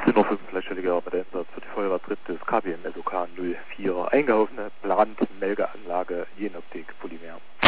18:05 Uhr, fleischstelliger bei der Einsatz für die Feuerwehrtritt des KBM SOK 04 eingehauene Brandmeldeanlage Jenoptik Polymer.